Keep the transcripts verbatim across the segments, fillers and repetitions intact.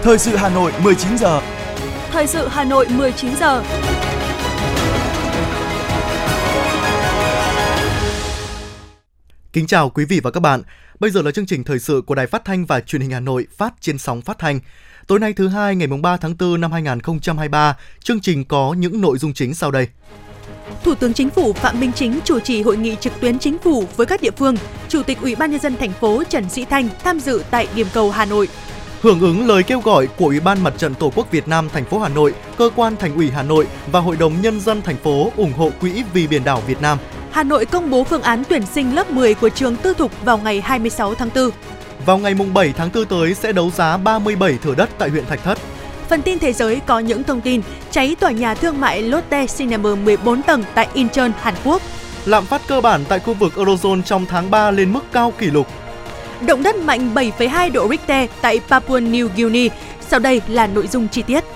Thời sự Hà Nội mười chín giờ. Thời sự Hà Nội mười chín giờ. Kính chào quý vị và các bạn. Bây giờ là chương trình thời sự của Đài Phát thanh và Truyền hình Hà Nội phát trên sóng phát thanh. Tối nay thứ hai ngày ba tháng tư năm hai nghìn không trăm hai mươi ba, chương trình có những nội dung chính sau đây. Thủ tướng Chính phủ Phạm Minh Chính chủ trì hội nghị trực tuyến Chính phủ với các địa phương. Chủ tịch Ủy ban Nhân dân thành phố Trần Sĩ Thanh tham dự tại điểm cầu Hà Nội. Hưởng ứng lời kêu gọi của Ủy ban Mặt trận Tổ quốc Việt Nam thành phố Hà Nội, Cơ quan Thành ủy Hà Nội và Hội đồng Nhân dân thành phố ủng hộ Quỹ vì biển đảo Việt Nam. Hà Nội công bố phương án tuyển sinh lớp mười của trường tư thục vào ngày hai mươi sáu tháng tư. Vào ngày bảy tháng tư tới sẽ đấu giá ba mươi bảy thửa đất tại huyện Thạch Thất. Phần tin thế giới có những thông tin cháy tòa nhà thương mại Lotte Cinema mười bốn tầng tại Incheon, Hàn Quốc. Lạm phát cơ bản tại khu vực Eurozone trong tháng ba lên mức cao kỷ lục. Động đất mạnh bảy phẩy hai độ Richter tại Papua New Guinea. Sau đây là nội dung chi tiết.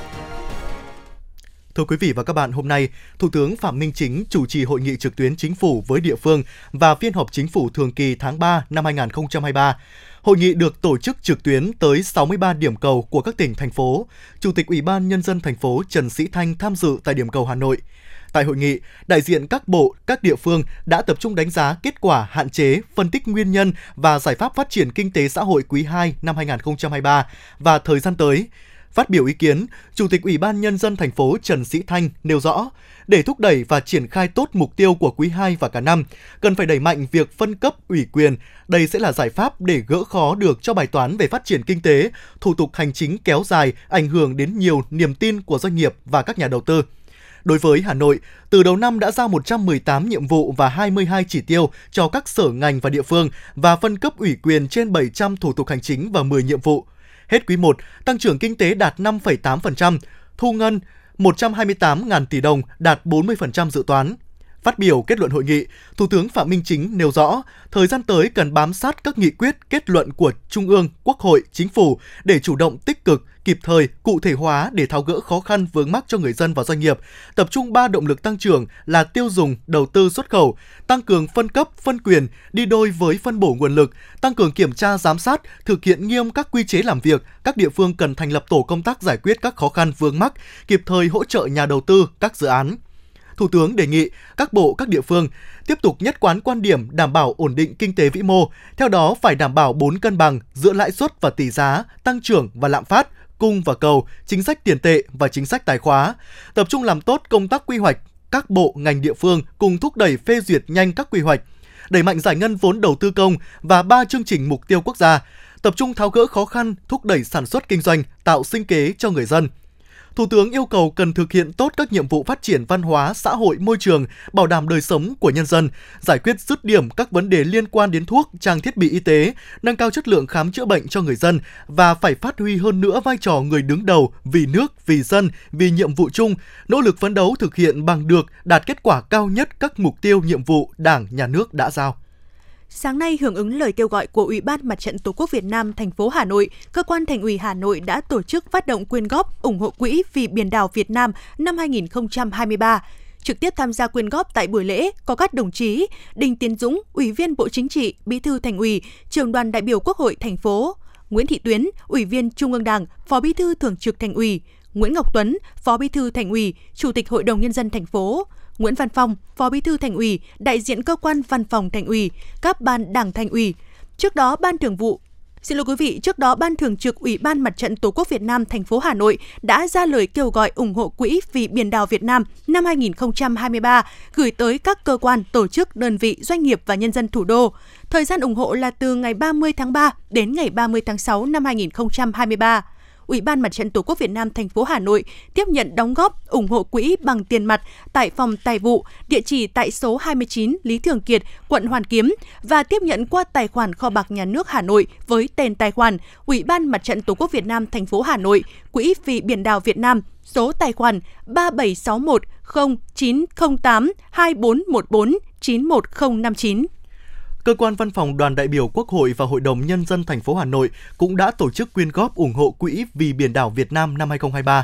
Thưa quý vị và các bạn, hôm nay, Thủ tướng Phạm Minh Chính chủ trì hội nghị trực tuyến Chính phủ với địa phương và phiên họp Chính phủ thường kỳ tháng ba năm hai nghìn không trăm hai mươi ba. Hội nghị được tổ chức trực tuyến tới sáu mươi ba điểm cầu của các tỉnh, thành phố. Chủ tịch Ủy ban Nhân dân thành phố Trần Sĩ Thanh tham dự tại điểm cầu Hà Nội. Tại hội nghị, đại diện các bộ, các địa phương đã tập trung đánh giá kết quả, hạn chế, phân tích nguyên nhân và giải pháp phát triển kinh tế xã hội quý hai năm hai nghìn không trăm hai mươi ba và thời gian tới. Phát biểu ý kiến, Chủ tịch Ủy ban Nhân dân thành phố Trần Sĩ Thanh nêu rõ, để thúc đẩy và triển khai tốt mục tiêu của quý hai và cả năm, cần phải đẩy mạnh việc phân cấp ủy quyền. Đây sẽ là giải pháp để gỡ khó được cho bài toán về phát triển kinh tế, thủ tục hành chính kéo dài, ảnh hưởng đến nhiều niềm tin của doanh nghiệp và các nhà đầu tư. Đối với Hà Nội, từ đầu năm đã giao một trăm mười tám nhiệm vụ và hai mươi hai chỉ tiêu cho các sở ngành và địa phương và phân cấp ủy quyền trên bảy trăm thủ tục hành chính và mười nhiệm vụ. Hết quý một, tăng trưởng kinh tế đạt năm phẩy tám phần trăm, thu ngân một trăm hai mươi tám nghìn tỷ đồng, đạt bốn mươi phần trăm dự toán. Phát biểu kết luận hội nghị, Thủ tướng Phạm Minh Chính nêu rõ, thời gian tới cần bám sát các nghị quyết, kết luận của Trung ương, Quốc hội, Chính phủ để chủ động tích cực, kịp thời, cụ thể hóa để tháo gỡ khó khăn vướng mắc cho người dân và doanh nghiệp, tập trung ba động lực tăng trưởng là tiêu dùng, đầu tư, xuất khẩu, tăng cường phân cấp, phân quyền, đi đôi với phân bổ nguồn lực, tăng cường kiểm tra, giám sát, thực hiện nghiêm các quy chế làm việc. Các địa phương cần thành lập tổ công tác giải quyết các khó khăn vướng mắc, kịp thời hỗ trợ nhà đầu tư các dự án. Thủ tướng đề nghị các bộ, các địa phương tiếp tục nhất quán quan điểm đảm bảo ổn định kinh tế vĩ mô, theo đó phải đảm bảo bốn cân bằng giữa lãi suất và tỷ giá, tăng trưởng và lạm phát, cung và cầu, chính sách tiền tệ và chính sách tài khóa, tập trung làm tốt công tác quy hoạch, các bộ, ngành địa phương cùng thúc đẩy phê duyệt nhanh các quy hoạch, đẩy mạnh giải ngân vốn đầu tư công và ba chương trình mục tiêu quốc gia, tập trung tháo gỡ khó khăn, thúc đẩy sản xuất kinh doanh, tạo sinh kế cho người dân. Thủ tướng yêu cầu cần thực hiện tốt các nhiệm vụ phát triển văn hóa, xã hội, môi trường, bảo đảm đời sống của nhân dân, giải quyết dứt điểm các vấn đề liên quan đến thuốc, trang thiết bị y tế, nâng cao chất lượng khám chữa bệnh cho người dân và phải phát huy hơn nữa vai trò người đứng đầu vì nước, vì dân, vì nhiệm vụ chung, nỗ lực phấn đấu thực hiện bằng được, đạt kết quả cao nhất các mục tiêu nhiệm vụ Đảng, Nhà nước đã giao. Sáng nay, hưởng ứng lời kêu gọi của Ủy ban Mặt trận Tổ quốc Việt Nam thành phố Hà Nội, Cơ quan Thành ủy Hà Nội đã tổ chức phát động quyên góp ủng hộ Quỹ vì biển đảo Việt Nam năm hai nghìn không trăm hai mươi ba. Trực tiếp tham gia quyên góp tại buổi lễ có các đồng chí Đinh Tiến Dũng, Ủy viên Bộ Chính trị, Bí thư Thành ủy, Trưởng đoàn đại biểu Quốc hội thành phố, Nguyễn Thị Tuyến, Ủy viên Trung ương Đảng, Phó Bí thư Thường trực Thành ủy, Nguyễn Ngọc Tuấn, Phó Bí thư Thành ủy, Chủ tịch Hội đồng Nhân dân thành phố, Nguyễn Văn Phong, Phó Bí thư Thành ủy, đại diện cơ quan Văn phòng Thành ủy, các ban Đảng Thành ủy. Trước đó, Ban Thường vụ Xin lỗi quý vị, trước đó Ban Thường trực Ủy ban Mặt trận Tổ quốc Việt Nam thành phố Hà Nội đã ra lời kêu gọi ủng hộ Quỹ vì biển đảo Việt Nam năm hai nghìn không trăm hai mươi ba gửi tới các cơ quan, tổ chức, đơn vị, doanh nghiệp và nhân dân thủ đô. Thời gian ủng hộ là từ ngày ba mươi tháng ba đến ngày ba mươi tháng sáu năm hai nghìn không trăm hai mươi ba. Ủy ban Mặt trận Tổ quốc Việt Nam thành phố Hà Nội tiếp nhận đóng góp ủng hộ quỹ bằng tiền mặt tại phòng tài vụ, địa chỉ tại số hai mươi chín Lý Thường Kiệt, quận Hoàn Kiếm và tiếp nhận qua tài khoản kho bạc nhà nước Hà Nội với tên tài khoản Ủy ban Mặt trận Tổ quốc Việt Nam thành phố Hà Nội, Quỹ vì biển đảo Việt Nam, số tài khoản ba bảy sáu một không chín không tám hai bốn một bốn chín một không năm chín. Cơ quan Văn phòng Đoàn đại biểu Quốc hội và Hội đồng Nhân dân thành phố Hà Nội cũng đã tổ chức quyên góp ủng hộ Quỹ vì biển đảo Việt Nam năm hai nghìn không trăm hai mươi ba.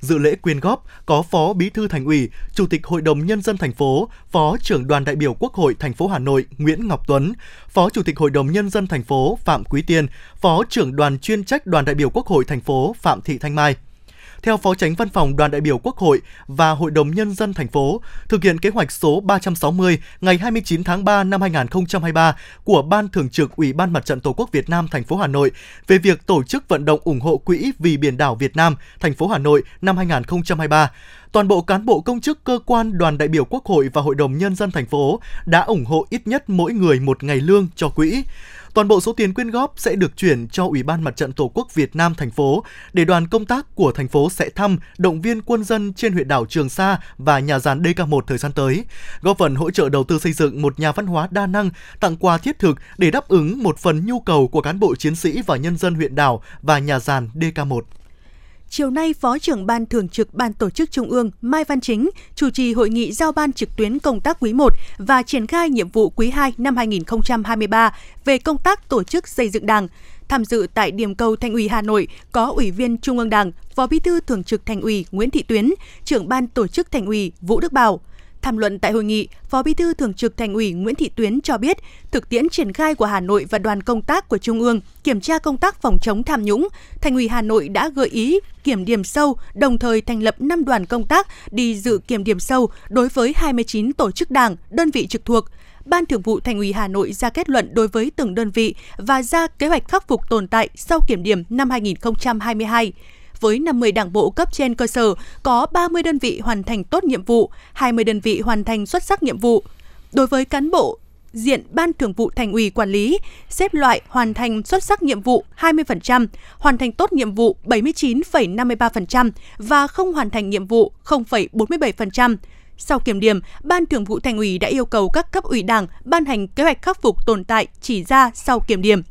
Dự lễ quyên góp có Phó Bí thư Thành ủy, Chủ tịch Hội đồng Nhân dân thành phố, Phó trưởng đoàn đại biểu Quốc hội thành phố Hà Nội Nguyễn Ngọc Tuấn, Phó Chủ tịch Hội đồng Nhân dân thành phố Phạm Quý Tiên, Phó trưởng đoàn chuyên trách đoàn đại biểu Quốc hội thành phố Phạm Thị Thanh Mai. Theo Phó Chánh Văn phòng Đoàn đại biểu Quốc hội và Hội đồng Nhân dân thành phố, thực hiện kế hoạch số ba trăm sáu mươi ngày hai mươi chín tháng ba năm hai nghìn không trăm hai mươi ba của Ban Thường trực Ủy ban Mặt trận Tổ quốc Việt Nam thành phố Hà Nội về việc tổ chức vận động ủng hộ Quỹ vì biển đảo Việt Nam thành phố Hà Nội năm hai nghìn không trăm hai mươi ba, toàn bộ cán bộ công chức cơ quan đoàn đại biểu Quốc hội và Hội đồng Nhân dân thành phố đã ủng hộ ít nhất mỗi người một ngày lương cho quỹ. Toàn bộ số tiền quyên góp sẽ được chuyển cho Ủy ban Mặt trận Tổ quốc Việt Nam thành phố để đoàn công tác của thành phố sẽ thăm, động viên quân dân trên huyện đảo Trường Sa và nhà giàn đê ca một thời gian tới, góp phần hỗ trợ đầu tư xây dựng một nhà văn hóa đa năng, tặng quà thiết thực để đáp ứng một phần nhu cầu của cán bộ chiến sĩ và nhân dân huyện đảo và nhà giàn đê ca một. Chiều nay, Phó trưởng Ban Thường trực Ban Tổ chức Trung ương Mai Văn Chính chủ trì hội nghị giao ban trực tuyến công tác quý một và triển khai nhiệm vụ quý hai năm hai nghìn không trăm hai mươi ba về công tác tổ chức xây dựng Đảng. Tham dự tại điểm cầu Thành ủy Hà Nội có Ủy viên Trung ương Đảng, Phó Bí thư Thường trực Thành ủy Nguyễn Thị Tuyến, trưởng Ban Tổ chức Thành ủy Vũ Đức Bảo. Tham luận tại hội nghị, Phó Bí thư Thường trực Thành ủy Nguyễn Thị Tuyến cho biết, thực tiễn triển khai của Hà Nội và đoàn công tác của Trung ương kiểm tra công tác phòng chống tham nhũng, Thành ủy Hà Nội đã gợi ý kiểm điểm sâu, đồng thời thành lập năm đoàn công tác đi dự kiểm điểm sâu đối với hai mươi chín tổ chức Đảng, đơn vị trực thuộc. Ban Thường vụ Thành ủy Hà Nội ra kết luận đối với từng đơn vị và ra kế hoạch khắc phục tồn tại sau kiểm điểm năm hai nghìn không trăm hai mươi hai. Với năm mươi đảng bộ cấp trên cơ sở, có ba mươi đơn vị hoàn thành tốt nhiệm vụ, hai mươi đơn vị hoàn thành xuất sắc nhiệm vụ. Đối với cán bộ diện Ban Thường vụ Thành ủy quản lý, xếp loại hoàn thành xuất sắc nhiệm vụ hai mươi phần trăm, hoàn thành tốt nhiệm vụ bảy mươi chín phẩy năm mươi ba phần trăm và không hoàn thành nhiệm vụ không phẩy bốn mươi bảy phần trăm. Sau kiểm điểm, Ban Thường vụ Thành ủy đã yêu cầu các cấp ủy Đảng ban hành kế hoạch khắc phục tồn tại chỉ ra sau kiểm điểm.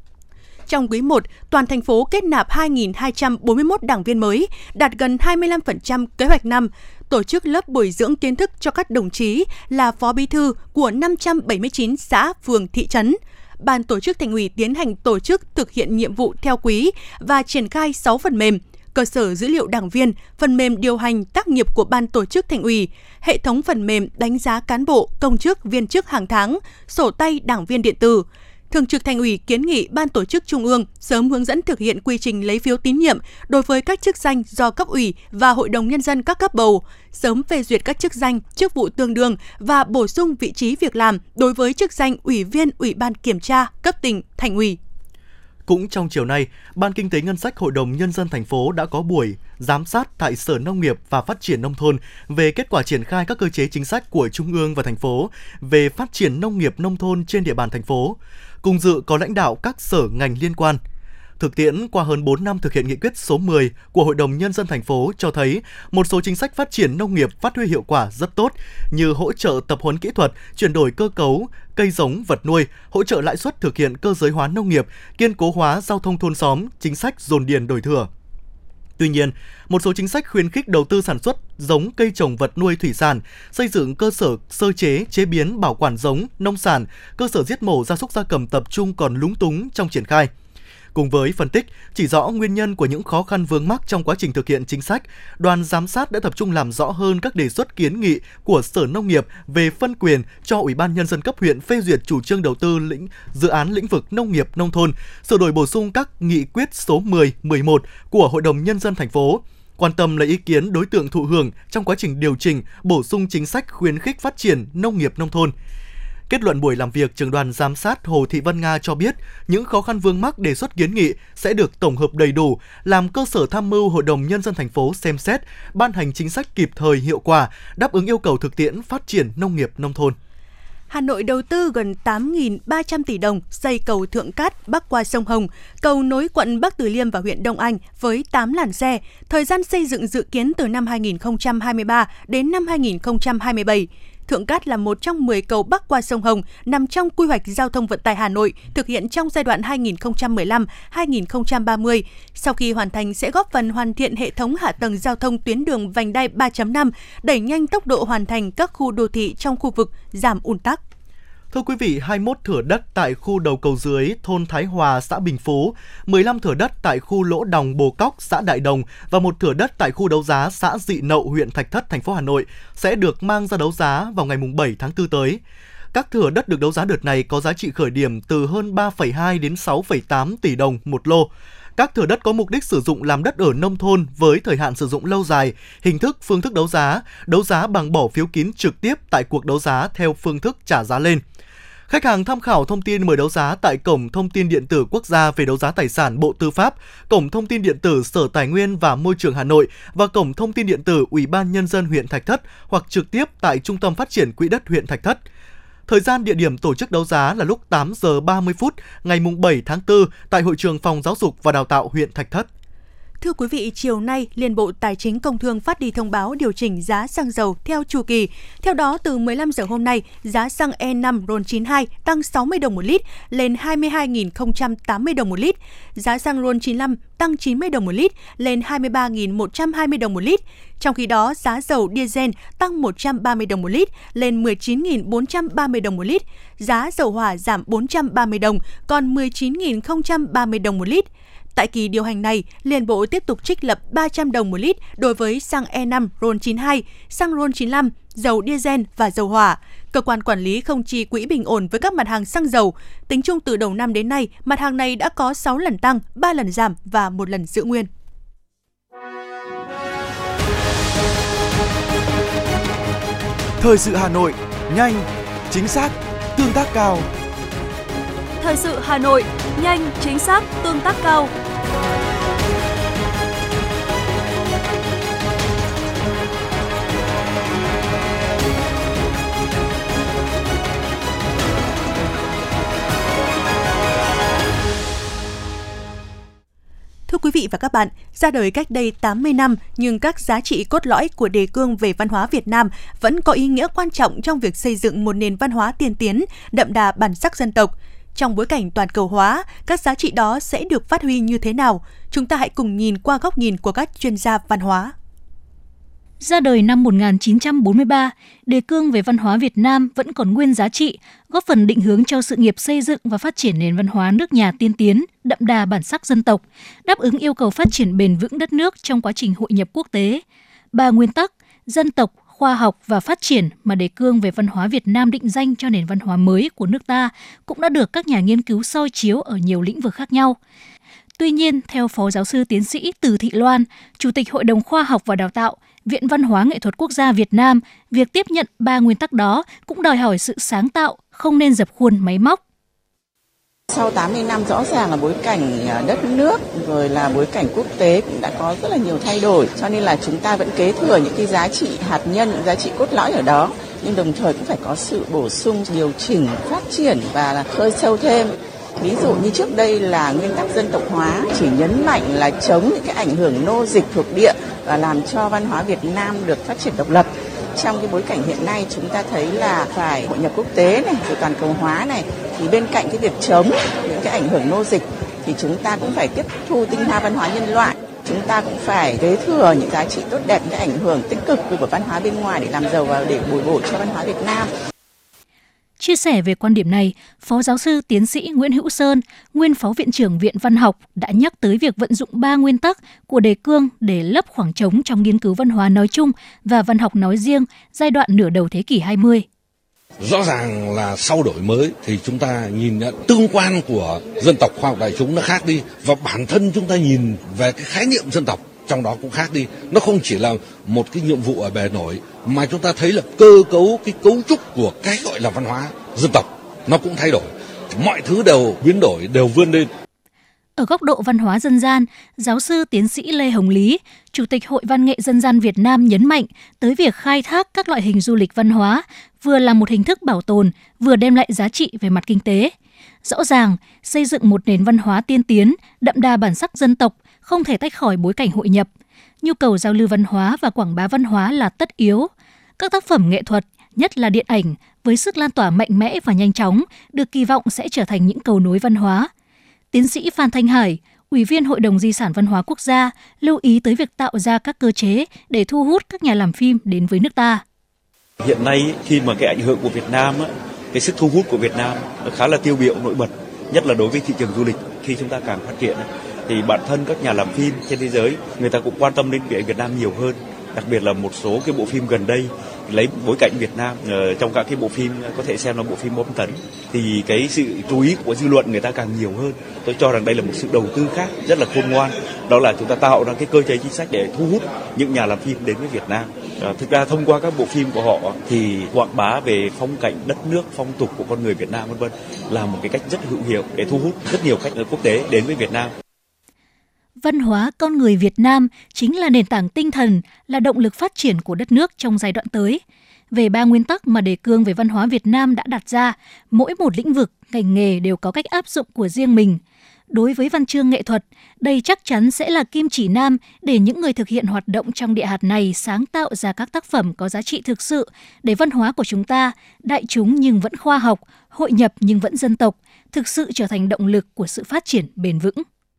Trong quý một, toàn thành phố kết nạp hai nghìn hai trăm bốn mươi mốt đảng viên mới, đạt gần hai mươi lăm phần trăm kế hoạch năm, tổ chức lớp bồi dưỡng kiến thức cho các đồng chí là phó bí thư của năm trăm bảy mươi chín xã, phường, thị trấn. Ban tổ chức Thành ủy tiến hành tổ chức thực hiện nhiệm vụ theo quý và triển khai sáu phần mềm: cơ sở dữ liệu đảng viên, phần mềm điều hành tác nghiệp của Ban tổ chức Thành ủy, hệ thống phần mềm đánh giá cán bộ, công chức, viên chức hàng tháng, sổ tay đảng viên điện tử. Thường trực Thành ủy kiến nghị Ban Tổ chức Trung ương sớm hướng dẫn thực hiện quy trình lấy phiếu tín nhiệm đối với các chức danh do cấp ủy và Hội đồng Nhân dân các cấp bầu, sớm phê duyệt các chức danh, chức vụ tương đương và bổ sung vị trí việc làm đối với chức danh Ủy viên Ủy ban Kiểm tra cấp tỉnh, Thành ủy. Cũng trong chiều nay, Ban Kinh tế Ngân sách Hội đồng Nhân dân thành phố đã có buổi giám sát tại Sở Nông nghiệp và Phát triển Nông thôn về kết quả triển khai các cơ chế chính sách của Trung ương và thành phố về phát triển nông nghiệp nông thôn trên địa bàn thành phố. Cùng dự có lãnh đạo các sở ngành liên quan. Thực tiễn qua hơn bốn năm thực hiện nghị quyết số mười của Hội đồng Nhân dân thành phố cho thấy một số chính sách phát triển nông nghiệp phát huy hiệu quả rất tốt như hỗ trợ tập huấn kỹ thuật, chuyển đổi cơ cấu, cây giống, vật nuôi, hỗ trợ lãi suất thực hiện cơ giới hóa nông nghiệp, kiên cố hóa giao thông thôn xóm, chính sách dồn điền đổi thửa. Tuy nhiên, một số chính sách khuyến khích đầu tư sản xuất giống cây trồng vật nuôi thủy sản, xây dựng cơ sở sơ chế, chế biến, bảo quản giống, nông sản, cơ sở giết mổ gia súc gia cầm tập trung còn lúng túng trong triển khai. Cùng với phân tích, chỉ rõ nguyên nhân của những khó khăn vướng mắc trong quá trình thực hiện chính sách, đoàn giám sát đã tập trung làm rõ hơn các đề xuất kiến nghị của Sở Nông nghiệp về phân quyền cho Ủy ban Nhân dân cấp huyện phê duyệt chủ trương đầu tư lĩnh dự án lĩnh vực nông nghiệp nông thôn, sửa đổi bổ sung các nghị quyết số mười, mười một của Hội đồng Nhân dân thành phố. Quan tâm lấy ý kiến đối tượng thụ hưởng trong quá trình điều chỉnh, bổ sung chính sách khuyến khích phát triển nông nghiệp nông thôn. Kết luận buổi làm việc, trưởng đoàn giám sát Hồ Thị Vân Nga cho biết những khó khăn vướng mắc đề xuất kiến nghị sẽ được tổng hợp đầy đủ, làm cơ sở tham mưu Hội đồng Nhân dân thành phố xem xét, ban hành chính sách kịp thời hiệu quả, đáp ứng yêu cầu thực tiễn phát triển nông nghiệp nông thôn. Hà Nội đầu tư gần tám nghìn ba trăm tỷ đồng xây cầu Thượng Cát bắc qua sông Hồng, cầu nối quận Bắc Từ Liêm và huyện Đông Anh với tám làn xe. Thời gian xây dựng dự kiến từ năm hai nghìn không trăm hai mươi ba đến năm hai nghìn không trăm hai mươi bảy. Thượng Cát là một trong mười cầu bắc qua sông Hồng nằm trong quy hoạch giao thông vận tải Hà Nội thực hiện trong giai đoạn hai nghìn không trăm mười lăm đến hai nghìn không trăm ba mươi. Sau khi hoàn thành sẽ góp phần hoàn thiện hệ thống hạ tầng giao thông tuyến đường vành đai ba chấm năm, đẩy nhanh tốc độ hoàn thành các khu đô thị trong khu vực, giảm ùn tắc. Thưa quý vị, hai mươi mốt thửa đất tại khu đầu cầu dưới thôn Thái Hòa, xã Bình Phú, mười lăm thửa đất tại khu Lỗ Đồng, Bồ Cóc, xã Đại Đồng và một thửa đất tại khu đấu giá xã Dị Nậu, huyện Thạch Thất, thành phố Hà Nội sẽ được mang ra đấu giá vào ngày bảy tháng tư tới. Các thửa đất được đấu giá đợt này có giá trị khởi điểm từ hơn ba phẩy hai đến sáu phẩy tám tỷ đồng một lô. Các thửa đất có mục đích sử dụng làm đất ở nông thôn với thời hạn sử dụng lâu dài, hình thức phương thức đấu giá, đấu giá bằng bỏ phiếu kín trực tiếp tại cuộc đấu giá theo phương thức trả giá lên. Khách hàng tham khảo thông tin mời đấu giá tại Cổng Thông tin Điện tử Quốc gia về đấu giá tài sản Bộ Tư pháp, Cổng Thông tin Điện tử Sở Tài nguyên và Môi trường Hà Nội và Cổng Thông tin Điện tử Ủy ban Nhân dân huyện Thạch Thất hoặc trực tiếp tại Trung tâm Phát triển Quỹ đất huyện Thạch Thất. Thời gian địa điểm tổ chức đấu giá là lúc tám giờ ba mươi phút ngày bảy tháng tư tại Hội trường Phòng Giáo dục và Đào tạo huyện Thạch Thất. Thưa quý vị, chiều nay, Liên Bộ Tài chính Công Thương phát đi thông báo điều chỉnh giá xăng dầu theo chu kỳ. Theo đó, từ mười lăm giờ hôm nay, giá xăng E năm RON chín mươi hai tăng sáu mươi đồng một lít lên hai mươi hai nghìn không trăm tám mươi đồng một lít. Giá xăng RON chín mươi lăm tăng chín mươi đồng một lít lên hai mươi ba nghìn một trăm hai mươi đồng một lít. Trong khi đó, giá dầu diesel tăng một trăm ba mươi đồng một lít lên mười chín nghìn bốn trăm ba mươi đồng một lít. Giá dầu hỏa giảm bốn trăm ba mươi đồng, còn mười chín nghìn không trăm ba mươi đồng một lít. Tại kỳ điều hành này, Liên Bộ tiếp tục trích lập ba trăm đồng một lít đối với xăng E năm RON chín mươi hai, xăng RON chín mươi lăm, dầu diesel và dầu hỏa. Cơ quan quản lý không chi quỹ bình ổn với các mặt hàng xăng dầu. Tính chung từ đầu năm đến nay, mặt hàng này đã có sáu lần tăng, ba lần giảm và một lần giữ nguyên. Thời sự Hà Nội, nhanh, chính xác, tương tác cao. Thời sự Hà Nội, nhanh, chính xác, tương tác cao. Thưa quý vị và các bạn, ra đời cách đây tám mươi năm nhưng các giá trị cốt lõi của đề cương về văn hóa Việt Nam vẫn có ý nghĩa quan trọng trong việc xây dựng một nền văn hóa tiên tiến, đậm đà bản sắc dân tộc. Trong bối cảnh toàn cầu hóa, các giá trị đó sẽ được phát huy như thế nào? Chúng ta hãy cùng nhìn qua góc nhìn của các chuyên gia văn hóa. Ra đời năm một nghìn chín trăm bốn mươi ba, đề cương về văn hóa Việt Nam vẫn còn nguyên giá trị, góp phần định hướng cho sự nghiệp xây dựng và phát triển nền văn hóa nước nhà tiên tiến, đậm đà bản sắc dân tộc, đáp ứng yêu cầu phát triển bền vững đất nước trong quá trình hội nhập quốc tế. Ba nguyên tắc, dân tộc, khoa học và phát triển mà đề cương về văn hóa Việt Nam định danh cho nền văn hóa mới của nước ta cũng đã được các nhà nghiên cứu soi chiếu ở nhiều lĩnh vực khác nhau. Tuy nhiên, theo Phó Giáo sư Tiến sĩ Từ Thị Loan, Chủ tịch Hội đồng Khoa học và Đào tạo, Viện Văn hóa Nghệ thuật Quốc gia Việt Nam, việc tiếp nhận ba nguyên tắc đó cũng đòi hỏi sự sáng tạo, không nên dập khuôn máy móc. Sau tám mươi năm rõ ràng là bối cảnh đất nước rồi là bối cảnh quốc tế cũng đã có rất là nhiều thay đổi, cho nên là chúng ta vẫn kế thừa những cái giá trị hạt nhân, những giá trị cốt lõi ở đó, nhưng đồng thời cũng phải có sự bổ sung, điều chỉnh, phát triển và khơi sâu thêm. Ví dụ như trước đây là nguyên tắc dân tộc hóa chỉ nhấn mạnh là chống những cái ảnh hưởng nô dịch thuộc địa và làm cho văn hóa Việt Nam được phát triển độc lập. Trong cái bối cảnh hiện nay chúng ta thấy là phải hội nhập quốc tế này, rồi toàn cầu hóa này, thì bên cạnh cái việc chống những cái ảnh hưởng nô dịch thì chúng ta cũng phải tiếp thu tinh hoa văn hóa nhân loại. Chúng ta cũng phải kế thừa những giá trị tốt đẹp, những ảnh hưởng tích cực của văn hóa bên ngoài để làm giàu và để bồi bổ cho văn hóa Việt Nam. Chia sẻ về quan điểm này, Phó Giáo sư Tiến sĩ Nguyễn Hữu Sơn, nguyên Phó Viện trưởng Viện Văn học đã nhắc tới việc vận dụng ba nguyên tắc của đề cương để lấp khoảng trống trong nghiên cứu văn hóa nói chung và văn học nói riêng giai đoạn nửa đầu thế kỷ hai mươi. Rõ ràng là sau đổi mới thì chúng ta nhìn nhận tương quan của dân tộc khoa học đại chúng nó khác đi, và bản thân chúng ta nhìn về cái khái niệm dân tộc trong đó cũng khác đi. Nó không chỉ là một cái nhiệm vụ ở bề nổi mà chúng ta thấy là cơ cấu, cái cấu trúc của cái gọi là văn hóa dân tộc nó cũng thay đổi. Mọi thứ đều biến đổi, đều vươn lên. Ở góc độ văn hóa dân gian, giáo sư tiến sĩ Lê Hồng Lý, Chủ tịch Hội Văn nghệ Dân gian Việt Nam nhấn mạnh tới việc khai thác các loại hình du lịch văn hóa vừa là một hình thức bảo tồn, vừa đem lại giá trị về mặt kinh tế. Rõ ràng, xây dựng một nền văn hóa tiên tiến, đậm đà bản sắc dân tộc không thể tách khỏi bối cảnh hội nhập. Nhu cầu giao lưu văn hóa và quảng bá văn hóa là tất yếu. Các tác phẩm nghệ thuật, nhất là điện ảnh, với sức lan tỏa mạnh mẽ và nhanh chóng, được kỳ vọng sẽ trở thành những cầu nối văn hóa. Tiến sĩ Phan Thanh Hải, Ủy viên Hội đồng Di sản Văn hóa Quốc gia, lưu ý tới việc tạo ra các cơ chế để thu hút các nhà làm phim đến với nước ta. Hiện nay khi mà cái ảnh hưởng của Việt Nam á, cái sức thu hút của Việt Nam nó khá là tiêu biểu nổi bật, nhất là đối với thị trường du lịch. Khi chúng ta càng phát triển thì bản thân các nhà làm phim trên thế giới người ta cũng quan tâm đến Việt Nam nhiều hơn, đặc biệt là một số cái bộ phim gần đây lấy bối cảnh Việt Nam ờ, trong các cái bộ phim có thể xem là bộ phim bom tấn thì cái sự chú ý của dư luận người ta càng nhiều hơn. Tôi cho rằng đây là một sự đầu tư khác rất là khôn ngoan, đó là chúng ta tạo ra cái cơ chế chính sách để thu hút những nhà làm phim đến với Việt Nam. À, thực ra thông qua các bộ phim của họ thì quảng bá về phong cảnh đất nước, phong tục của con người Việt Nam vân vân là một cái cách rất hữu hiệu để thu hút rất nhiều khách quốc tế đến với Việt Nam. Văn hóa con người Việt Nam chính là nền tảng tinh thần, là động lực phát triển của đất nước trong giai đoạn tới. Về ba nguyên tắc mà đề cương về văn hóa Việt Nam đã đặt ra, mỗi một lĩnh vực, ngành nghề đều có cách áp dụng của riêng mình. Đối với văn chương nghệ thuật, đây chắc chắn sẽ là kim chỉ nam để những người thực hiện hoạt động trong địa hạt này sáng tạo ra các tác phẩm có giá trị thực sự để văn hóa của chúng ta, đại chúng nhưng vẫn khoa học, hội nhập nhưng vẫn dân tộc, thực sự trở thành động lực của sự phát triển bền vững.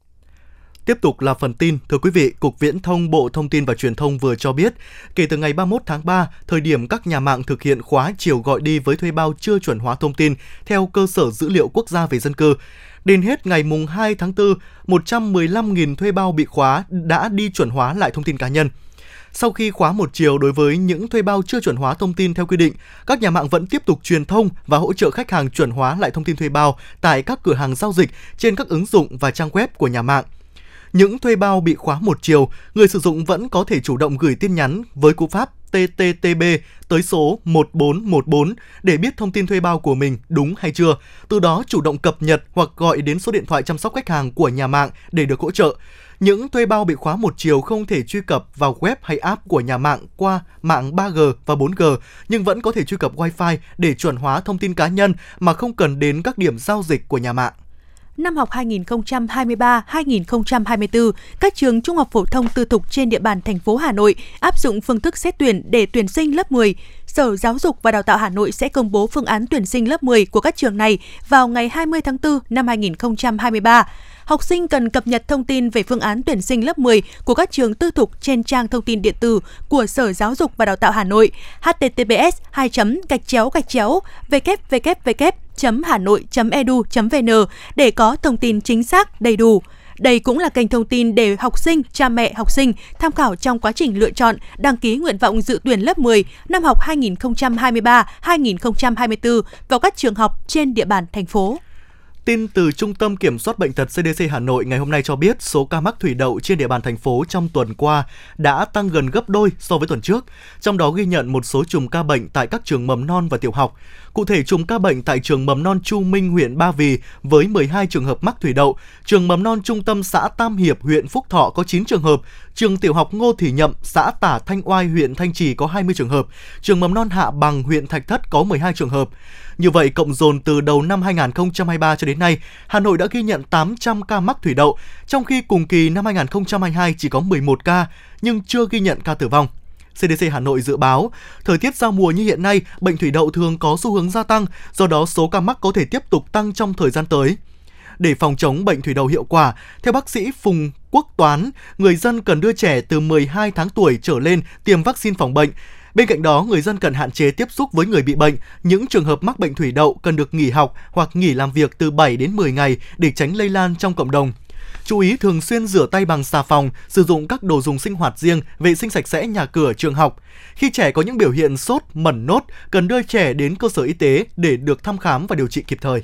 Tiếp tục là phần tin. Thưa quý vị, Cục Viễn thông Bộ Thông tin và Truyền thông vừa cho biết, kể từ ngày ba mươi mốt tháng ba, thời điểm các nhà mạng thực hiện khóa chiều gọi đi với thuê bao chưa chuẩn hóa thông tin theo cơ sở dữ liệu quốc gia về dân cư, đến hết ngày mùng hai tháng tư, một trăm mười lăm nghìn thuê bao bị khóa đã đi chuẩn hóa lại thông tin cá nhân. Sau khi khóa một chiều đối với những thuê bao chưa chuẩn hóa thông tin theo quy định, các nhà mạng vẫn tiếp tục truyền thông và hỗ trợ khách hàng chuẩn hóa lại thông tin thuê bao tại các cửa hàng giao dịch, trên các ứng dụng và trang web của nhà mạng. Những thuê bao bị khóa một chiều, người sử dụng vẫn có thể chủ động gửi tin nhắn với cú pháp T T T B tới số một bốn một bốn để biết thông tin thuê bao của mình đúng hay chưa, từ đó chủ động cập nhật hoặc gọi đến số điện thoại chăm sóc khách hàng của nhà mạng để được hỗ trợ. Những thuê bao bị khóa một chiều không thể truy cập vào web hay app của nhà mạng qua mạng ba G và bốn G, nhưng vẫn có thể truy cập Wi-Fi để chuẩn hóa thông tin cá nhân mà không cần đến các điểm giao dịch của nhà mạng. Năm học hai nghìn không trăm hai mươi ba hai nghìn không trăm hai mươi tư, các trường trung học phổ thông tư thục trên địa bàn thành phố Hà Nội áp dụng phương thức xét tuyển để tuyển sinh lớp mười. Sở Giáo dục và Đào tạo Hà Nội sẽ công bố phương án tuyển sinh lớp mười của các trường này vào ngày hai mươi tháng tư năm hai nghìn không trăm hai mươi ba. Học sinh cần cập nhật thông tin về phương án tuyển sinh lớp mười của các trường tư thục trên trang thông tin điện tử của Sở Giáo dục và Đào tạo Hà Nội h t t p s hai gạch chéo gạch chéo w w w chấm hanoi chấm e d u chấm v n để có thông tin chính xác, đầy đủ. Đây cũng là kênh thông tin để học sinh, cha mẹ học sinh tham khảo trong quá trình lựa chọn, đăng ký nguyện vọng dự tuyển lớp mười năm học hai nghìn không trăm hai mươi ba hai nghìn không trăm hai mươi tư vào các trường học trên địa bàn thành phố. Tin từ Trung tâm Kiểm soát Bệnh tật C D C Hà Nội ngày hôm nay cho biết số ca mắc thủy đậu trên địa bàn thành phố trong tuần qua đã tăng gần gấp đôi so với tuần trước, trong đó ghi nhận một số chùm ca bệnh tại các trường mầm non và tiểu học. Cụ thể, chùm ca bệnh tại trường mầm non Chu Minh, huyện Ba Vì với mười hai trường hợp mắc thủy đậu, trường mầm non trung tâm xã Tam Hiệp, huyện Phúc Thọ có chín trường hợp, trường tiểu học Ngô Thị Nhậm, xã Tả Thanh Oai, huyện Thanh Trì có hai mươi trường hợp, trường mầm non Hạ Bằng, huyện Thạch Thất có mười hai trường hợp. Như vậy, cộng dồn từ đầu năm hai nghìn không trăm hai mươi ba cho đến nay, Hà Nội đã ghi nhận tám trăm ca mắc thủy đậu, trong khi cùng kỳ năm hai nghìn không trăm hai mươi hai chỉ có mười một ca, nhưng chưa ghi nhận ca tử vong. xê đê xê Hà Nội dự báo, thời tiết giao mùa như hiện nay, bệnh thủy đậu thường có xu hướng gia tăng, do đó số ca mắc có thể tiếp tục tăng trong thời gian tới. Để phòng chống bệnh thủy đậu hiệu quả, theo bác sĩ Phùng Quốc Toán, người dân cần đưa trẻ từ mười hai tháng tuổi trở lên tiêm vaccine phòng bệnh. Bên cạnh đó, người dân cần hạn chế tiếp xúc với người bị bệnh. Những trường hợp mắc bệnh thủy đậu cần được nghỉ học hoặc nghỉ làm việc từ bảy đến mười ngày để tránh lây lan trong cộng đồng. Chú ý thường xuyên rửa tay bằng xà phòng, sử dụng các đồ dùng sinh hoạt riêng, vệ sinh sạch sẽ nhà cửa, trường học. Khi trẻ có những biểu hiện sốt, mẩn nốt, cần đưa trẻ đến cơ sở y tế để được thăm khám và điều trị kịp thời.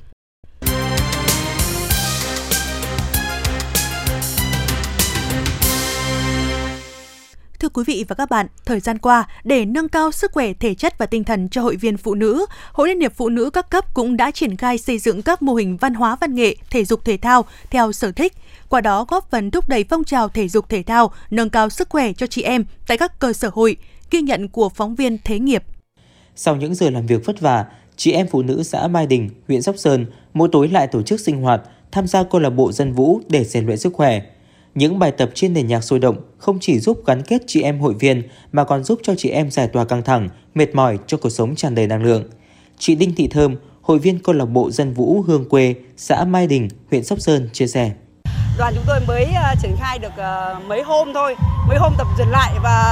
Thưa quý vị và các bạn, thời gian qua, để nâng cao sức khỏe thể chất và tinh thần cho hội viên phụ nữ, Hội Liên hiệp Phụ nữ các cấp cũng đã triển khai xây dựng các mô hình văn hóa văn nghệ, thể dục thể thao theo sở thích, qua đó góp phần thúc đẩy phong trào thể dục thể thao, nâng cao sức khỏe cho chị em tại các cơ sở hội. Ghi nhận của phóng viên Thế Nghiệp. Sau những giờ làm việc vất vả, chị em phụ nữ xã Mai Đình, huyện Sóc Sơn mỗi tối lại tổ chức sinh hoạt, tham gia câu lạc bộ dân vũ để rèn luyện sức khỏe. Những bài tập trên nền nhạc sôi động không chỉ giúp gắn kết chị em hội viên mà còn giúp cho chị em giải tỏa căng thẳng, mệt mỏi cho cuộc sống tràn đầy năng lượng. Chị Đinh Thị Thơm, hội viên câu lạc bộ dân vũ Hương Quê, xã Mai Đình, huyện Sóc Sơn chia sẻ. Đoàn chúng tôi mới uh, triển khai được uh, mấy hôm thôi, mấy hôm tập duyệt lại và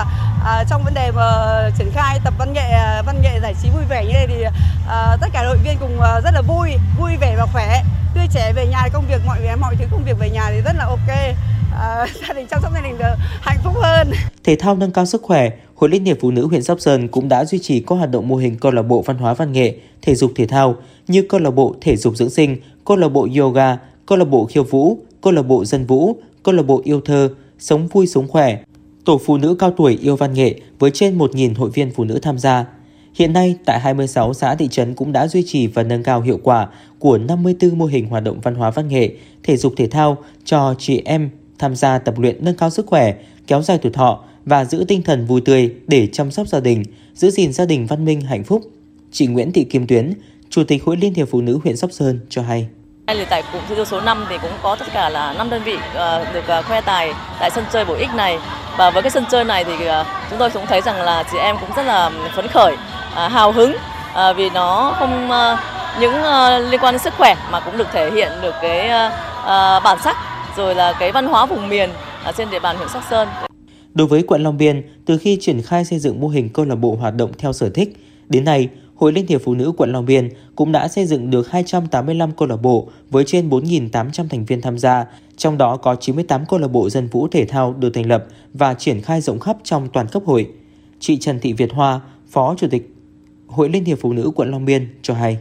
À, trong vấn đề mà triển khai tập văn nghệ văn nghệ giải trí vui vẻ như này thì à, tất cả đội viên cùng rất là vui, vui vẻ và khỏe, tươi trẻ về nhà, công việc mọi mọi thứ công việc về nhà thì rất là ok. À, gia đình chăm sóc gia đình được hạnh phúc hơn. Thể thao nâng cao sức khỏe, Hội Liên hiệp Phụ nữ huyện Sóc Sơn cũng đã duy trì các hoạt động mô hình câu lạc bộ văn hóa văn nghệ, thể dục thể thao như câu lạc bộ thể dục dưỡng sinh, câu lạc bộ yoga, câu lạc bộ khiêu vũ, câu lạc bộ dân vũ, câu lạc bộ yêu thơ, sống vui sống khỏe, tổ phụ nữ cao tuổi yêu văn nghệ với trên một nghìn hội viên phụ nữ tham gia. Hiện nay, tại hai mươi sáu xã thị trấn cũng đã duy trì và nâng cao hiệu quả của năm mươi tư mô hình hoạt động văn hóa văn nghệ, thể dục thể thao cho chị em tham gia tập luyện nâng cao sức khỏe, kéo dài tuổi thọ và giữ tinh thần vui tươi để chăm sóc gia đình, giữ gìn gia đình văn minh hạnh phúc. Chị Nguyễn Thị Kim Tuyến, Chủ tịch Hội Liên hiệp Phụ nữ huyện Sóc Sơn cho hay. Tại cụm thi đua số năm thì cũng có tất cả là năm đơn vị uh, được uh, khoe tài tại sân chơi bổ ích này, và với cái sân chơi này thì uh, chúng tôi cũng thấy rằng là chị em cũng rất là phấn khởi, uh, hào hứng uh, vì nó không uh, những uh, liên quan đến sức khỏe mà cũng được thể hiện được cái uh, uh, bản sắc rồi là cái văn hóa vùng miền ở trên địa bàn huyện Sóc Sơn. Đối với quận Long Biên, từ khi triển khai xây dựng mô hình câu lạc bộ hoạt động theo sở thích, đến nay Hội Liên hiệp Phụ nữ quận Long Biên cũng đã xây dựng được hai trăm tám mươi lăm câu lạc bộ với trên bốn nghìn tám trăm thành viên tham gia, trong đó có chín mươi tám câu lạc bộ dân vũ thể thao được thành lập và triển khai rộng khắp trong toàn cấp hội. Chị Trần Thị Việt Hoa, Phó Chủ tịch Hội Liên hiệp Phụ nữ quận Long Biên cho hay.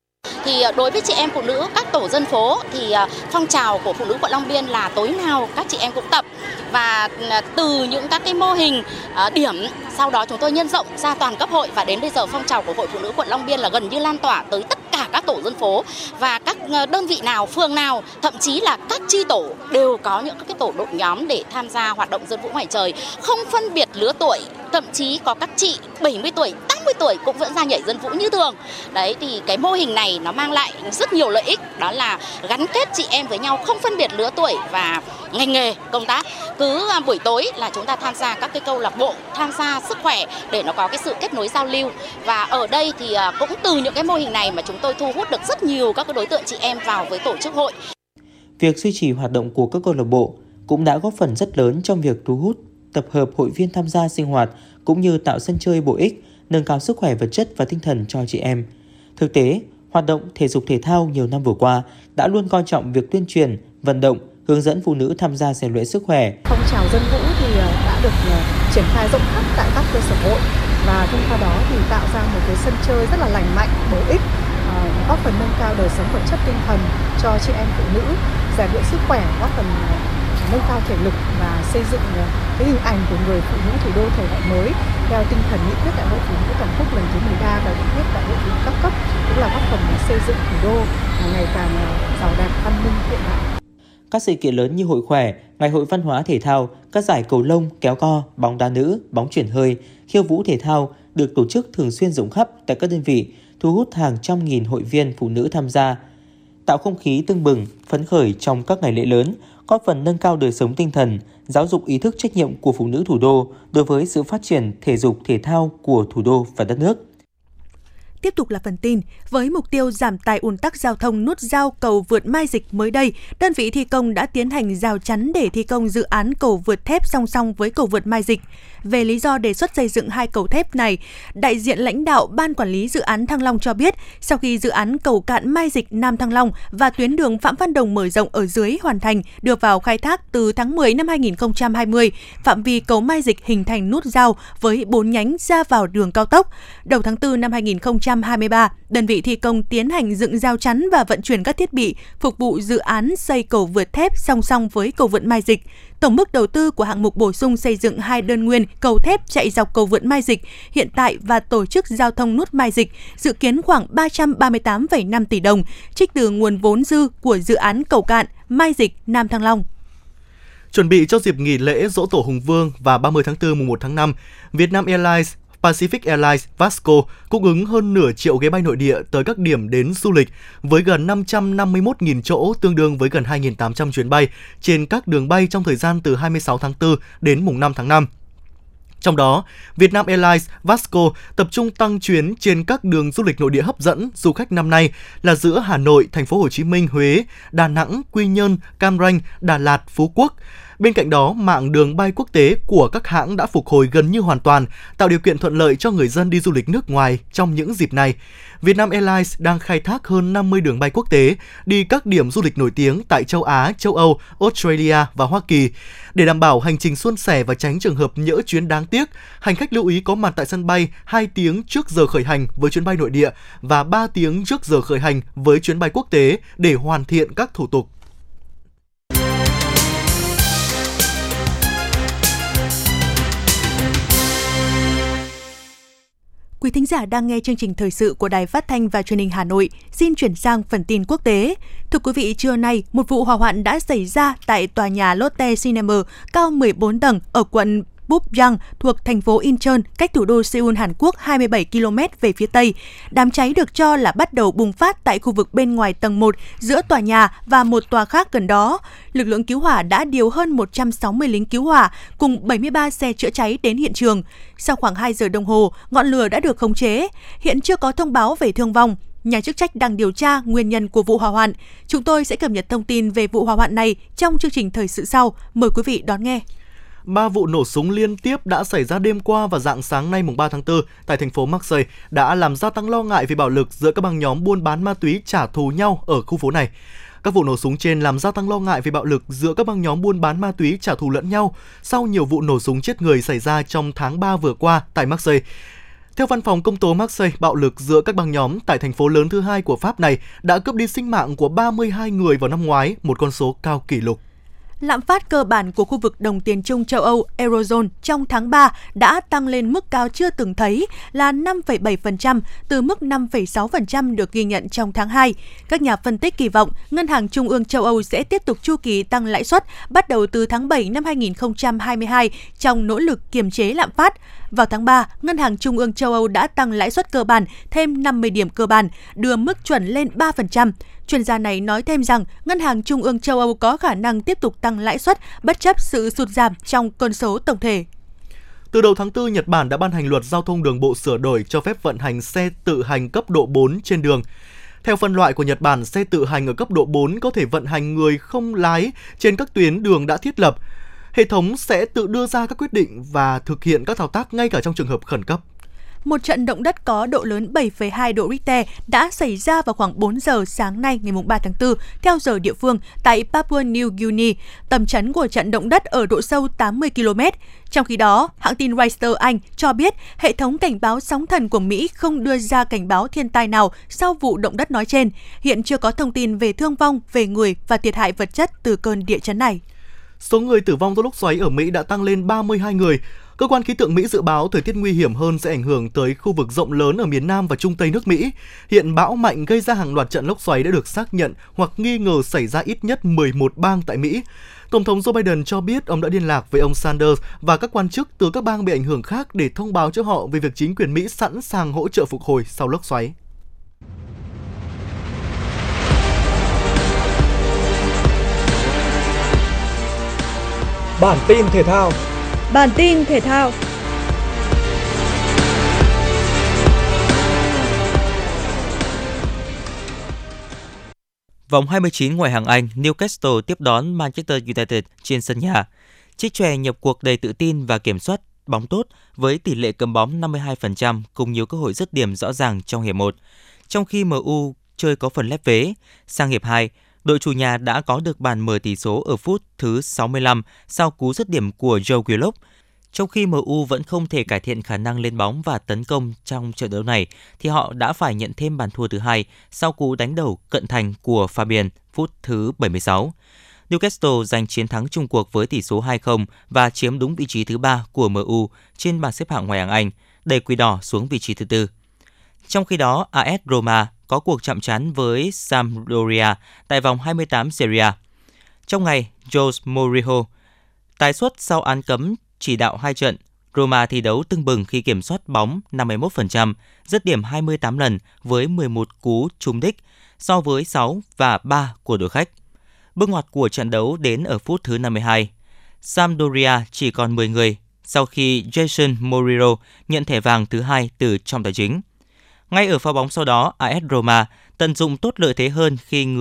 Thì đối với chị em phụ nữ các tổ dân phố thì phong trào của phụ nữ quận Long Biên là tối nào các chị em cũng tập, và từ những các cái mô hình điểm sau đó chúng tôi nhân rộng ra toàn cấp hội, và đến bây giờ phong trào của Hội Phụ nữ quận Long Biên là gần như lan tỏa tới tất cả các tổ dân phố và các đơn vị nào, phường nào, thậm chí là các chi tổ đều có những các cái tổ đội nhóm để tham gia hoạt động dân vũ ngoài trời, không phân biệt lứa tuổi, thậm chí có các chị bảy mươi tuổi, tám mươi tuổi cũng vẫn ra nhảy dân vũ như thường. Đấy thì cái mô hình này nó mang lại rất nhiều lợi ích, đó là gắn kết chị em với nhau không phân biệt lứa tuổi và ngành nghề công tác. Cứ buổi tối là chúng ta tham gia các cái câu lạc bộ, tham gia sức khỏe để nó có cái sự kết nối giao lưu. Và ở đây thì cũng từ những cái mô hình này mà chúng tôi thu hút được rất nhiều các cái đối tượng chị em vào với tổ chức hội. Việc duy trì hoạt động của các câu lạc bộ cũng đã góp phần rất lớn trong việc thu hút, tập hợp hội viên tham gia sinh hoạt cũng như tạo sân chơi bổ ích, nâng cao sức khỏe vật chất và tinh thần cho chị em. Thực tế, hoạt động thể dục thể thao nhiều năm vừa qua đã luôn coi trọng việc tuyên truyền, vận động, hướng dẫn phụ nữ tham gia rèn luyện sức khỏe. Phong trào dân vũ thì đã được triển khai rộng khắp tại các cơ sở hội, và thông qua đó thì tạo ra một cái sân chơi rất là lành mạnh, bổ ích, góp phần nâng cao đời sống vật chất tinh thần cho chị em phụ nữ, rèn luyện sức khỏe, góp phần nâng cao thể lực và xây dựng cái hình ảnh của người phụ nữ thủ đô thời đại mới theo tinh thần nghị quyết đại hội phụ nữ toàn quốc lần thứ mười ba và nghị quyết đại hội phụ nữ các cấp, cũng là góp phần xây dựng thủ đô ngày càng giàu đẹp, văn minh, hiện đại. Các sự kiện lớn như hội khỏe, ngày hội văn hóa thể thao, các giải cầu lông, kéo co, bóng đá nữ, bóng chuyền hơi, khiêu vũ thể thao được tổ chức thường xuyên rộng khắp tại các đơn vị, thu hút hàng trăm nghìn hội viên phụ nữ tham gia, tạo không khí tưng bừng, phấn khởi trong các ngày lễ lớn, góp phần nâng cao đời sống tinh thần, giáo dục ý thức trách nhiệm của phụ nữ thủ đô đối với sự phát triển thể dục thể thao của thủ đô và đất nước. Tiếp tục là phần tin. Với mục tiêu giảm tải ùn tắc giao thông nút giao cầu vượt Mai Dịch mới đây, đơn vị thi công đã tiến hành rào chắn để thi công dự án cầu vượt thép song song với cầu vượt Mai Dịch. Về lý do đề xuất xây dựng hai cầu thép này, đại diện lãnh đạo Ban Quản lý Dự án Thăng Long cho biết, sau khi dự án cầu cạn Mai Dịch Nam Thăng Long và tuyến đường Phạm Văn Đồng mở rộng ở dưới hoàn thành, đưa vào khai thác từ tháng mười năm hai nghìn không trăm hai mươi, phạm vi cầu Mai Dịch hình thành nút giao với bốn nhánh ra vào đường cao tốc. Đầu tháng tư năm hai nghìn không trăm hai mươi ba, đơn vị thi công tiến hành dựng rào chắn và vận chuyển các thiết bị phục vụ dự án xây cầu vượt thép song song với cầu vượt Mai Dịch. Tổng mức đầu tư của hạng mục bổ sung xây dựng hai đơn nguyên cầu thép chạy dọc cầu vượt Mai Dịch hiện tại và tổ chức giao thông nút Mai Dịch dự kiến khoảng ba trăm ba mươi tám phẩy năm tỷ đồng, trích từ nguồn vốn dư của dự án cầu cạn Mai Dịch Nam Thăng Long. Chuẩn bị cho dịp nghỉ lễ Giỗ Tổ Hùng Vương và ba mươi tháng tư mùng một tháng năm, Vietnam Airlines, Pacific Airlines, Vasco cung ứng hơn nửa triệu ghế bay nội địa tới các điểm đến du lịch với gần năm trăm năm mươi mốt nghìn chỗ, tương đương với gần hai nghìn tám trăm chuyến bay trên các đường bay trong thời gian từ hai mươi sáu tháng tư đến mùng năm tháng năm. Trong đó, Vietnam Airlines, Vasco tập trung tăng chuyến trên các đường du lịch nội địa hấp dẫn du khách năm nay là giữa Hà Nội, Thành phố Hồ Chí Minh, Huế, Đà Nẵng, Quy Nhơn, Cam Ranh, Đà Lạt, Phú Quốc. Bên cạnh đó, mạng đường bay quốc tế của các hãng đã phục hồi gần như hoàn toàn, tạo điều kiện thuận lợi cho người dân đi du lịch nước ngoài trong những dịp này. Vietnam Airlines đang khai thác hơn năm mươi đường bay quốc tế đi các điểm du lịch nổi tiếng tại châu Á, châu Âu, Australia và Hoa Kỳ. Để đảm bảo hành trình suôn sẻ và tránh trường hợp nhỡ chuyến đáng tiếc, hành khách lưu ý có mặt tại sân bay hai tiếng trước giờ khởi hành với chuyến bay nội địa và ba tiếng trước giờ khởi hành với chuyến bay quốc tế để hoàn thiện các thủ tục. Quý thính giả đang nghe chương trình thời sự của Đài Phát thanh và Truyền hình Hà Nội. Xin chuyển sang phần tin quốc tế. Thưa quý vị, trưa nay, một vụ hỏa hoạn đã xảy ra tại tòa nhà Lotte Cinema cao mười bốn tầng ở quận Bupyeong thuộc thành phố Incheon, cách thủ đô Seoul, Hàn Quốc hai mươi bảy ki lô mét về phía tây. Đám cháy được cho là bắt đầu bùng phát tại khu vực bên ngoài tầng một giữa tòa nhà và một tòa khác gần đó. Lực lượng cứu hỏa đã điều hơn một trăm sáu mươi lính cứu hỏa cùng bảy mươi ba xe chữa cháy đến hiện trường. Sau khoảng hai giờ đồng hồ, ngọn lửa đã được khống chế. Hiện chưa có thông báo về thương vong. Nhà chức trách đang điều tra nguyên nhân của vụ hỏa hoạn. Chúng tôi sẽ cập nhật thông tin về vụ hỏa hoạn này trong chương trình thời sự sau. Mời quý vị đón nghe. Ba vụ nổ súng liên tiếp đã xảy ra đêm qua và rạng sáng nay mùng ba tháng tư tại thành phố Marseille đã làm gia tăng lo ngại về bạo lực giữa các băng nhóm buôn bán ma túy trả thù nhau ở khu phố này. Các vụ nổ súng trên làm gia tăng lo ngại về bạo lực giữa các băng nhóm buôn bán ma túy trả thù lẫn nhau sau nhiều vụ nổ súng chết người xảy ra trong tháng ba vừa qua tại Marseille. Theo văn phòng công tố Marseille, bạo lực giữa các băng nhóm tại thành phố lớn thứ hai của Pháp này đã cướp đi sinh mạng của ba mươi hai người vào năm ngoái, một con số cao kỷ lục. Lạm phát cơ bản của khu vực đồng tiền chung châu Âu Eurozone trong tháng ba đã tăng lên mức cao chưa từng thấy là năm phẩy bảy phần trăm từ mức năm phẩy sáu phần trăm được ghi nhận trong tháng hai. Các nhà phân tích kỳ vọng Ngân hàng Trung ương châu Âu sẽ tiếp tục chu kỳ tăng lãi suất bắt đầu từ tháng bảy năm hai nghìn không trăm hai mươi hai trong nỗ lực kiềm chế lạm phát. Vào tháng ba, Ngân hàng Trung ương châu Âu đã tăng lãi suất cơ bản thêm năm mươi điểm cơ bản, đưa mức chuẩn lên ba phần trăm. Chuyên gia này nói thêm rằng Ngân hàng Trung ương châu Âu có khả năng tiếp tục tăng lãi suất bất chấp sự sụt giảm trong con số tổng thể. Từ đầu tháng tư, Nhật Bản đã ban hành luật giao thông đường bộ sửa đổi cho phép vận hành xe tự hành cấp độ bốn trên đường. Theo phân loại của Nhật Bản, xe tự hành ở cấp độ bốn có thể vận hành người không lái trên các tuyến đường đã thiết lập. Hệ thống sẽ tự đưa ra các quyết định và thực hiện các thao tác ngay cả trong trường hợp khẩn cấp. Một trận động đất có độ lớn bảy phẩy hai độ Richter đã xảy ra vào khoảng bốn giờ sáng nay ngày ba tháng tư theo giờ địa phương tại Papua New Guinea. Tầm trấn của trận động đất ở độ sâu tám mươi ki lô mét. Trong khi đó, hãng tin Reuters Anh cho biết hệ thống cảnh báo sóng thần của Mỹ không đưa ra cảnh báo thiên tai nào sau vụ động đất nói trên. Hiện chưa có thông tin về thương vong, về người và thiệt hại vật chất từ cơn địa chấn này. Số người tử vong do lốc xoáy ở Mỹ đã tăng lên ba mươi hai người. Cơ quan khí tượng Mỹ dự báo thời tiết nguy hiểm hơn sẽ ảnh hưởng tới khu vực rộng lớn ở miền Nam và Trung Tây nước Mỹ. Hiện bão mạnh gây ra hàng loạt trận lốc xoáy đã được xác nhận hoặc nghi ngờ xảy ra ít nhất mười một bang tại Mỹ. Tổng thống Joe Biden cho biết ông đã liên lạc với ông Sanders và các quan chức từ các bang bị ảnh hưởng khác để thông báo cho họ về việc chính quyền Mỹ sẵn sàng hỗ trợ phục hồi sau lốc xoáy. Bản tin thể thao. Bản tin thể thao. Vòng hai mươi chín ngoại hạng Anh, Newcastle tiếp đón Manchester United trên sân nhà. Chiếc chòe nhập cuộc đầy tự tin và kiểm soát bóng tốt với tỷ lệ cầm bóng năm mươi hai phần trăm cùng nhiều cơ hội dứt điểm rõ ràng trong hiệp một. Trong khi em u chơi có phần lép vế, sang hiệp hai, đội chủ nhà đã có được bàn mở tỷ số ở phút thứ sáu mươi lăm sau cú dứt điểm của Joe Willock. Trong khi em u vẫn không thể cải thiện khả năng lên bóng và tấn công trong trận đấu này, thì họ đã phải nhận thêm bàn thua thứ hai sau cú đánh đầu cận thành của Fabian phút thứ bảy mươi sáu. Newcastle giành chiến thắng chung cuộc với tỷ số hai không và chiếm đúng vị trí thứ ba của em u trên bảng xếp hạng ngoại hạng Anh, đẩy Quỷ Đỏ xuống vị trí thứ tư. Trong khi đó, a ét Roma có cuộc chạm trán với Sampdoria tại vòng hai mươi tám Serie A. Trong ngày, Jose Mourinho tái xuất sau án cấm chỉ đạo hai trận, Roma thi đấu tưng bừng khi kiểm soát bóng năm mươi mốt phần trăm, dứt điểm hai mươi tám lần với mười một cú trúng đích so với sáu và ba của đội khách. Bước ngoặt của trận đấu đến ở phút thứ năm mươi hai. Sampdoria chỉ còn mười người sau khi Jason Mourinho nhận thẻ vàng thứ hai từ trọng tài chính. Ngay ở pha bóng sau đó, a ét Roma tận dụng tốt lợi thế hơn khi người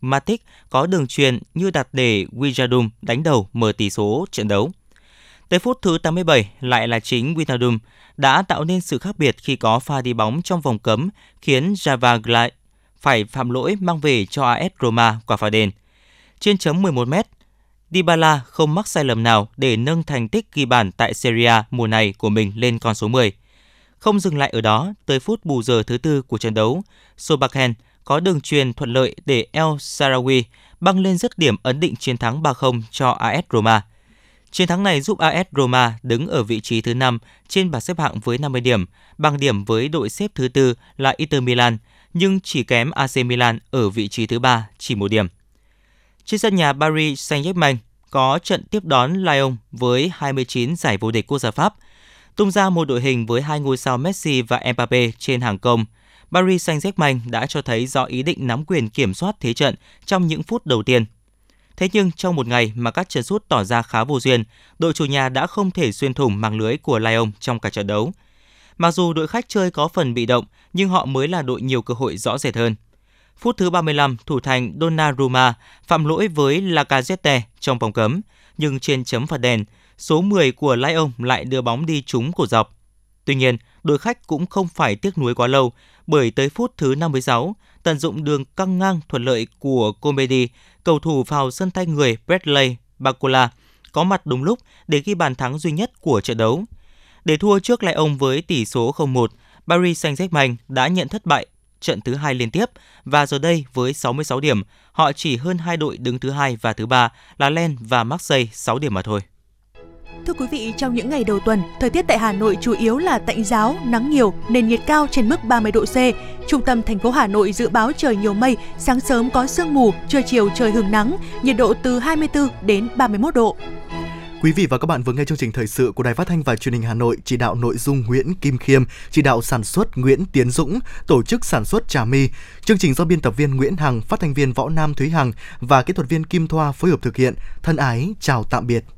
Matic có đường chuyền như đặt để Wijnaldum đánh đầu mở tỷ số trận đấu. Tới phút thứ tám mươi bảy lại là chính Wijnaldum đã tạo nên sự khác biệt khi có pha đi bóng trong vòng cấm khiến Javaglai phải phạm lỗi mang về cho a ét Roma quả phạt đền. Trên chấm mười một mét, Dybala không mắc sai lầm nào để nâng thành tích ghi bàn tại Serie A mùa này của mình lên con số mười. Không dừng lại ở đó, tới phút bù giờ thứ tư của trận đấu, Solbakken có đường chuyền thuận lợi để El Shaarawy băng lên dứt điểm ấn định chiến thắng ba không cho a ét Roma. Chiến thắng này giúp a ét Roma đứng ở vị trí thứ năm trên bảng xếp hạng với năm mươi điểm, bằng điểm với đội xếp thứ tư là Inter Milan, nhưng chỉ kém a xê Milan ở vị trí thứ ba chỉ một điểm. Trên sân nhà Paris Saint-Germain có trận tiếp đón Lyon với hai mươi chín giải vô địch quốc gia Pháp. Tung ra một đội hình với hai ngôi sao Messi và Mbappé trên hàng công, Paris Saint-Germain đã cho thấy rõ ý định nắm quyền kiểm soát thế trận trong những phút đầu tiên. Thế nhưng trong một ngày mà các chân sút tỏ ra khá vô duyên, đội chủ nhà đã không thể xuyên thủng màng lưới của Lyon trong cả trận đấu. Mặc dù đội khách chơi có phần bị động, nhưng họ mới là đội nhiều cơ hội rõ rệt hơn. Phút thứ ba mươi lăm, thủ thành Donnarumma phạm lỗi với Lacazette trong vòng cấm, nhưng trên chấm phạt đền, số mười của Lyon lại đưa bóng đi trúng cổ dọc. Tuy nhiên, đội khách cũng không phải tiếc nuối quá lâu, bởi tới phút thứ năm mươi sáu, tận dụng đường căng ngang thuận lợi của Comedy, cầu thủ vào sân thay người Bradley Barcola có mặt đúng lúc để ghi bàn thắng duy nhất của trận đấu. Để thua trước Lyon với tỷ số không một, Paris Saint-Germain đã nhận thất bại trận thứ hai liên tiếp và giờ đây với sáu mươi sáu điểm, họ chỉ hơn hai đội đứng thứ hai và thứ ba là Lens và Marseille sáu điểm mà thôi. Thưa quý vị, trong những ngày đầu tuần, thời tiết tại Hà Nội chủ yếu là tạnh ráo, nắng nhiều, nền nhiệt cao trên mức ba mươi độ C. Trung tâm thành phố Hà Nội dự báo trời nhiều mây, sáng sớm có sương mù, trưa chiều trời hửng nắng, nhiệt độ từ hai mươi tư đến ba mươi mốt độ. Quý vị và các bạn vừa nghe chương trình thời sự của Đài Phát thanh và Truyền hình Hà Nội, chỉ đạo nội dung Nguyễn Kim Khiêm, chỉ đạo sản xuất Nguyễn Tiến Dũng, tổ chức sản xuất Trà My. Chương trình do biên tập viên Nguyễn Hằng, phát thanh viên Võ Nam Thúy Hằng và kỹ thuật viên Kim Thoa phối hợp thực hiện. Thân ái chào tạm biệt.